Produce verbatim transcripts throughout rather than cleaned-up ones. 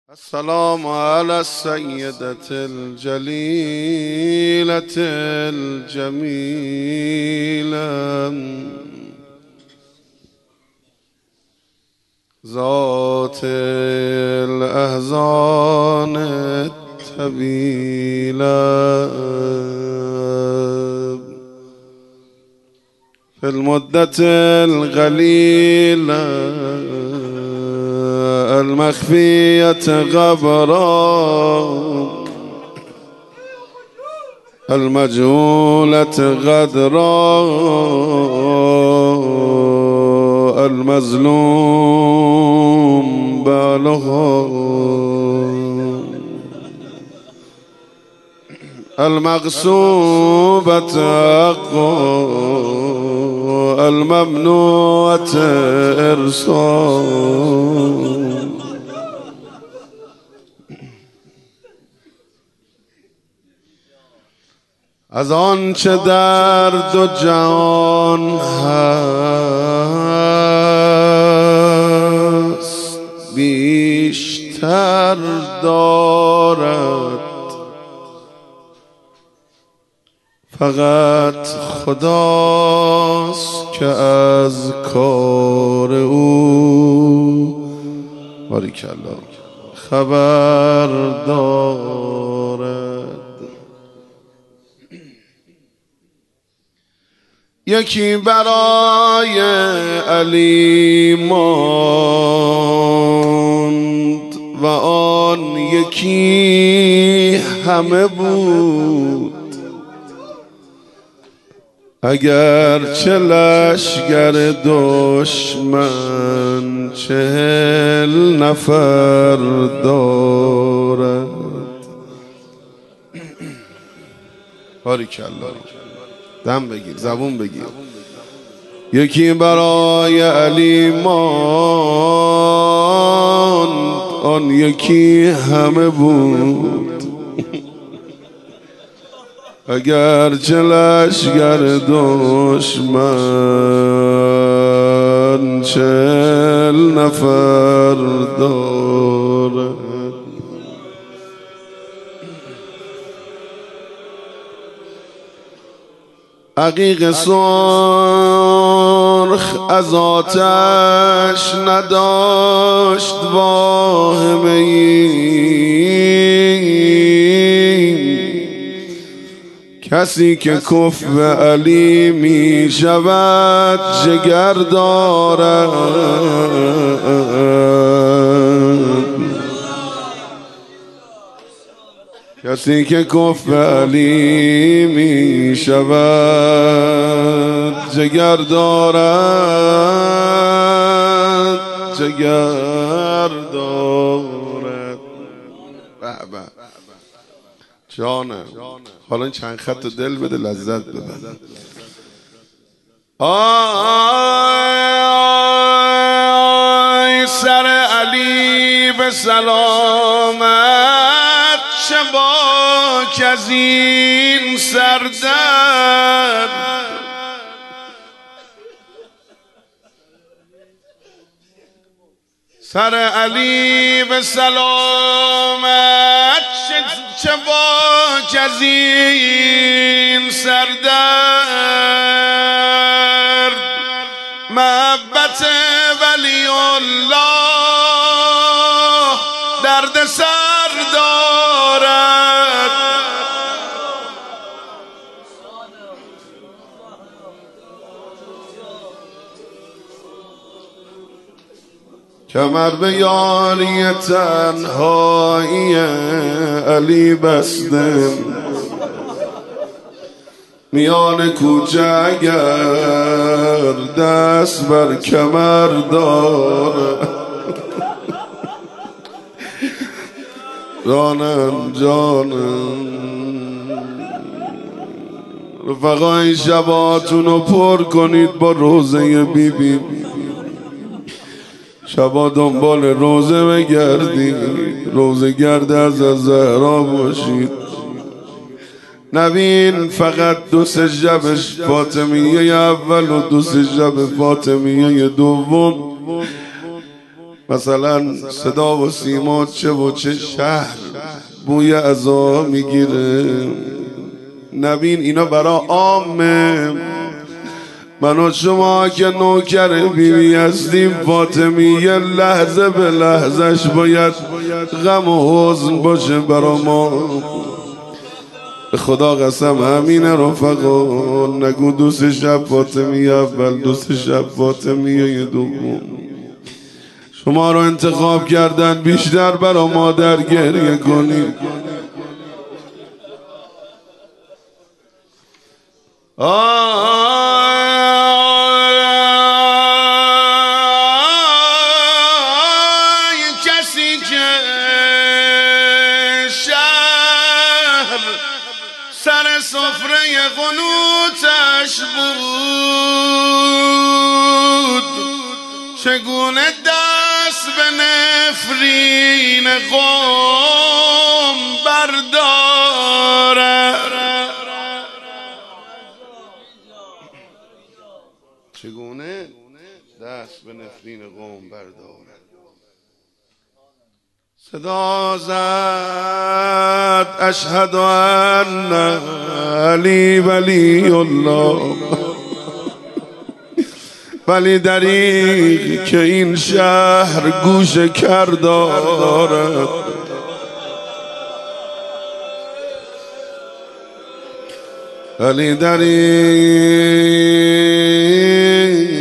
السلام على السيدة الجليلة الجميلة ذات الأحزان الطويلة في المدة القليلة المخفية غبرا المجهولة غدرا المظلوم بالغا المغصوبة حقا الممنوعة إرسال از آن چه در دو جهان هست بیشتر دارد فقط خداست که از کار او باریکالله خبر دارد. یکی برای علی ماند و آن یکی همه بود، اگر چه لشگر دشمن چهل نفر دارد. باریکالله دم بگیر زبون بگیر. یکی برای علی ماند آن یکی همه بود، اگر چه لشگر دشمن چهل نفر دارد. عقیق سرخ از آتش نداشت واهمه ای، کسی که کفو علی می شود جگر دارد. کسی که کفو علی می شود جگر دارد، جگر دارد. بابا جانم حالا این چند خط دل بده لذت ببر. آی سر علی به سلامت چه باک از این سردرد. سر علی به سلامت چه باک از این سردرد. محبت ولی الله درد سر دارد. کمر به یاری تنهایی علی بسته، میان کوچه اگر دست بر کمر داره. جانم جانم رفقای شباتون رو پر کنید با روزه بی بی. شبا دنبال روزه بگردید، روزه گرد از زهرا باشید. نبین فقط دو سجده به فاطمیه اول و دو سجده به فاطمیه دوم. مثلا صدا و سیما چه و چه شهر بوی عزا میگیره. نبین اینا برا عامه. من و شما که نوکر بیبی هستیم فاطمی یه لحظه به لحظهش باید غم و حزن باشه برا ما. به خدا قسم همینه رفقا. نگو دوست شب فاطمی اول، دوست شب فاطمی دوم. شما رو انتخاب کردن بیشتر برا مادر گریه کنید. آه کسی که شهر سر سفره قنوتش بود، چگونه دست به نفرین قوم بردارد، چگونه دست به نفرین قوم بردارد. صدا زد اشهد ان علی ولی الله، ولی دریغ که این شهر گوش کر دارد. ولی دریغ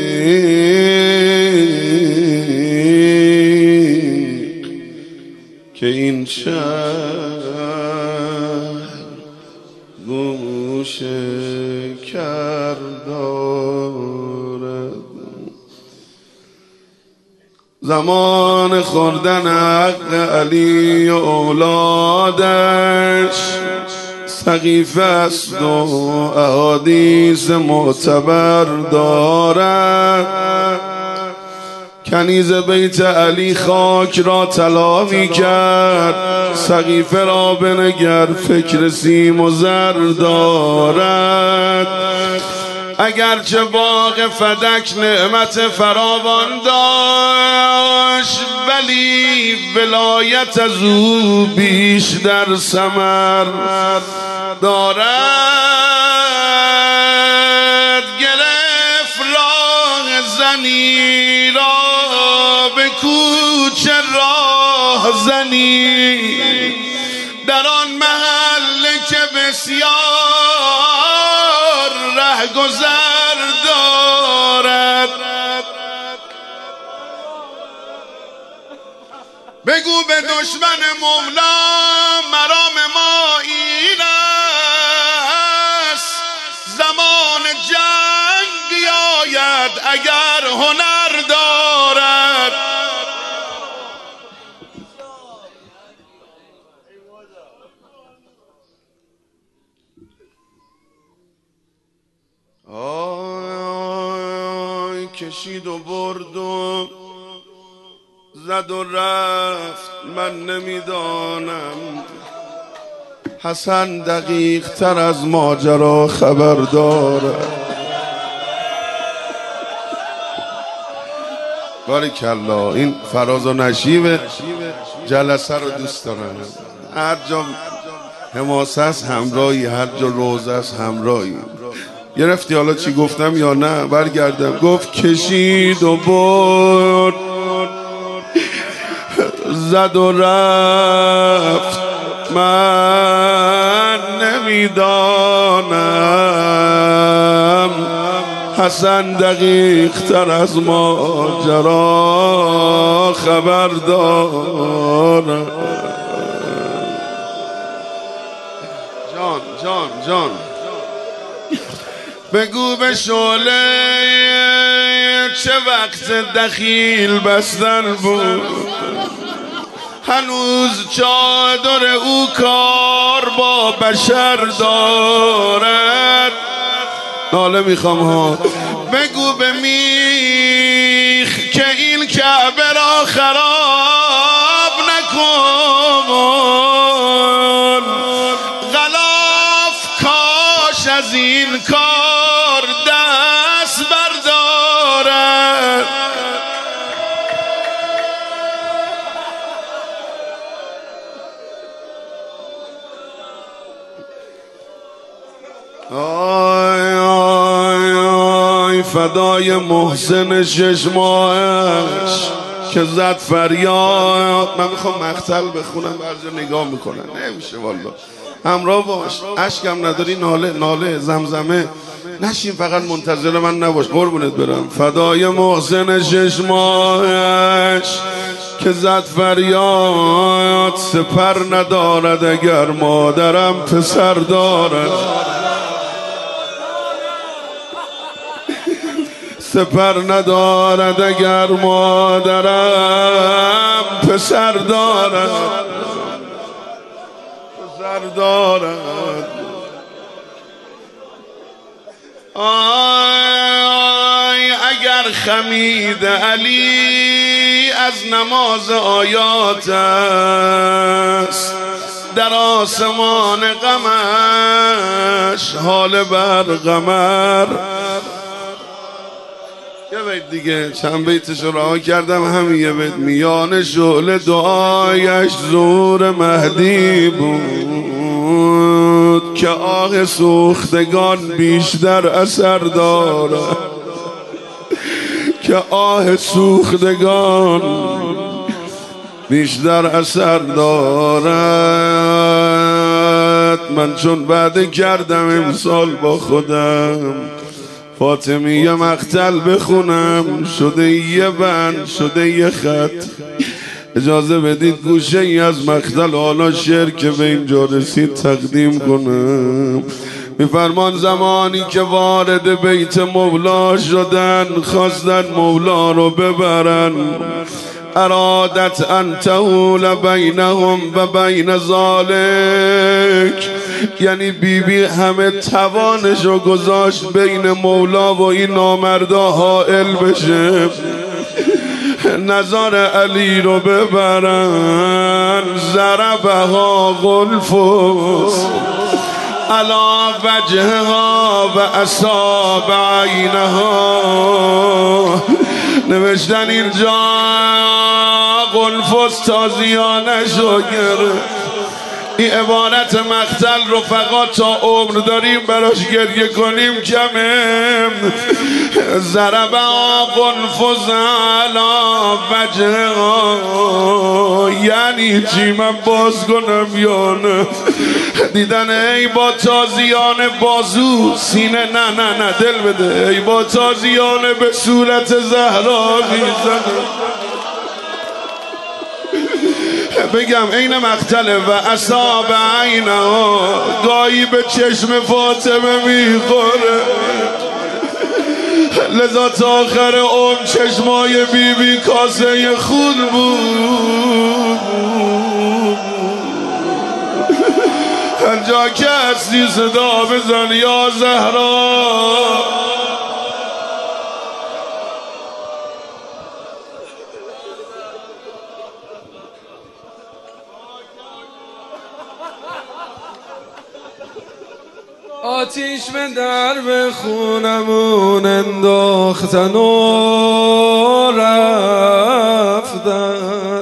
که این شهر گوش کر دارد. زمان خوردن حق علی و اولادش سقیفه است و احادیث معتبر دارد. کنیز بیت علی خاک را طلا می کرد، سقیفه را بنگر فکر سیم و زر دارد. اگرچه باغ فدک نعمت فراوان داشت، ولی ولایت از او بیشتر ثمر دارد. گرفت راه زنی را به کوچه راه زنی، در آن محل که بسیار ره گذر دارد. بگو به دشمن مولا مرام ما این است، زمان جنگ بیاید اگر هنر دارد. آی کشید و برد و زد و رفت، من نمیدانم حسن دقیق تر از ماجرا خبر دارد. باریکالله. این فراز و نشیب جلسه رو دوست دارم. هر جا حماسه است همراهی، هر جا روزه است همراهی. گرفتی حالا چی گفتم یا نه؟ برگردم. گفت کشید و برد، زد و رفت، من نمیدانم حسن دقیق تر از ماجرا خبر دارد. جان جان جان بگو به شعله چه وقت دخیل بستن بود، هنوز چادر او کار با بشر دارد. ناله میخوام ها. بگو به میخ که این کعبه را خراب نکن، غلاف کاش از این کار دست بردارد. آی آی آی فدای محسن شش ماهش که زد فریاد. من میخوام مقتل بخونم، بعضی نگاه میکنن نمیشه والا. همراه باش، اشکم نداری، ناله ناله زمزمه نشین، فقط منتظر من نباش قربونت برم. فدای محسن شش ماهش که زد فریاد، سپر ندارد اگر مادرم پسر دارد، سپر ندارد اگر مادرم پسر دارد، پسر دارد. آی اگر خمید علی از نماز آیات است، در آسمان غمش حال بر قمر. یه بیت دیگه، چند بیتش رو رها کردم، همین یه بیت. میان شعله دعایش ظهور مهدی بود، که آه سوختگان بیشتر اثر دارد، که آه سوختگان بیشتر اثر دارد. من چون بعد کردم امسال با خودم فاطمیه مقتل بخونم، شده یه بند شده یه خط. اجازه بدید گوشه ای از مقتل حالا شعر که به اینجا رسید تقدیم کنم. میفرمان زمانی که وارد بیت مولا شدن، خواستن مولا رو ببرن، ارادت ان تحول بینهم و بین ذالک، یعنی بیبی بی همه توانشو گذاشت بین مولا و این نامردا حائل بشه، نظر علی رو ببرن. ضربها غلفوس علی وجهها و اصاب عینها. نوشتن اینجا قلفوس تازیانشو گرفت. این عبارت مقتل رو فقط تا عمر داریم براش گریه کنیم کمه. ضرب قنفذ علی وجهها، یعنی چی؟ من باز کنم یا نه؟ دیدن ای با تازیان بازو سینه، نه نه نه دل بده، ای با تازیان به صورت زهرا میزنه. بگم عین مقتله و اصاب عینها، گاهی به چشم فاطمه میخوره، لذا تا آخر عمر چشمای بی بی کاسه خون بود. هرجا که هستی صدا بزن یا زهرا. آتیش به درب خونمون انداختن و رفتن،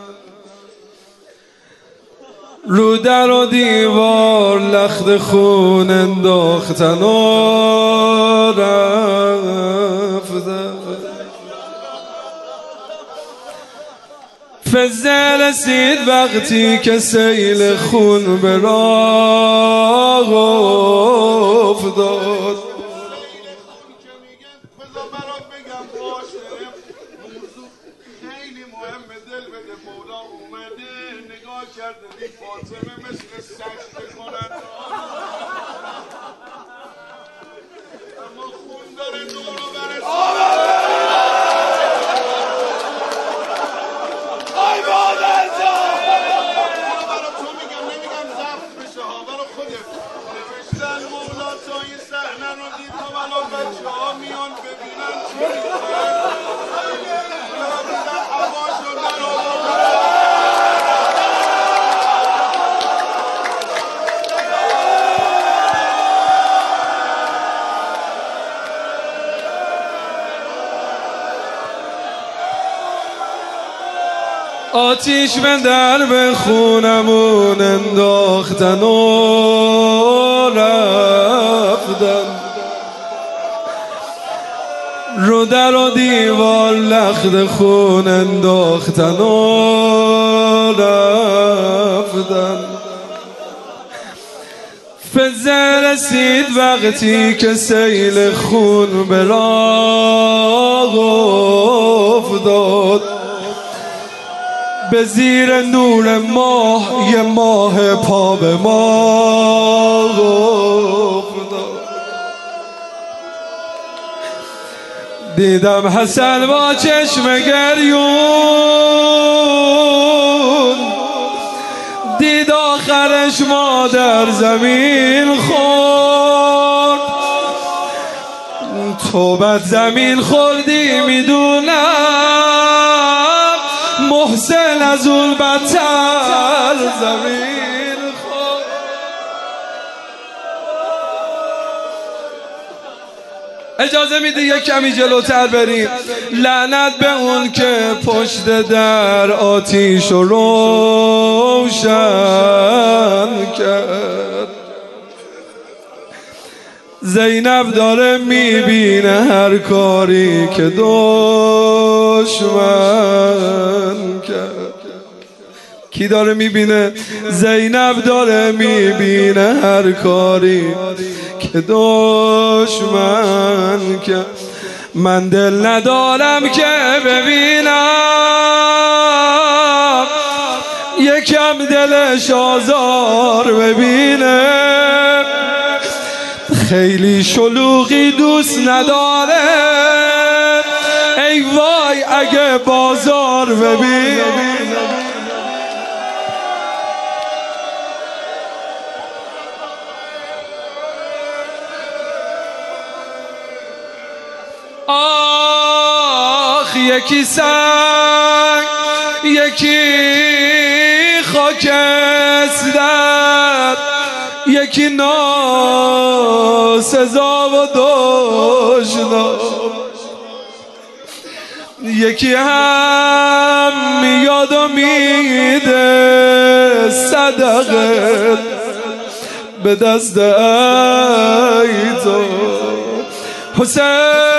رو در و دیوار لخت خون انداختن و رفتن. فزه رسید وقتی که سیل خون به راه افتاد. خیلی مهمه، دل بده. مولا اومده نگاه کرده دید فاطمه مثل سجده کنن، اما خون داره دور و برش. آتیش به درب خونمون انداختن و رفتن. رفتن، رو در و دیوار لخت خون انداختن و رفتن. فزه رسید وقتی که سیل خون به راه افتاد، به زیر نور ماه یه ماه پا به ماه افتاد. دیدم حسن با چشم گریون، دید آخرش مادر زمین خورد. تو بد زمین خوردی میدونم، محسن از اون بدتر زمین خورد. اجازه میدی یک کمی جلوتر بریم؟ لعنت به اون که پشت در آتیش رو روشن کرد. زینب داره میبینه هر کاری که دشمن کرد. کی داره میبینه؟ زینب داره میبینه هر کاری که دشمن کرد. من دل ندارم که ببینم یکم دلش آزار ببینه، خیلی شلوغی دوست نداره، ای وای اگه بازار ببینه. آخ یکی سنگ یکی خاکستر، یکی ناسزا و دشنام، یکی هم میاد و میده صدقه به دست ای تو حسین.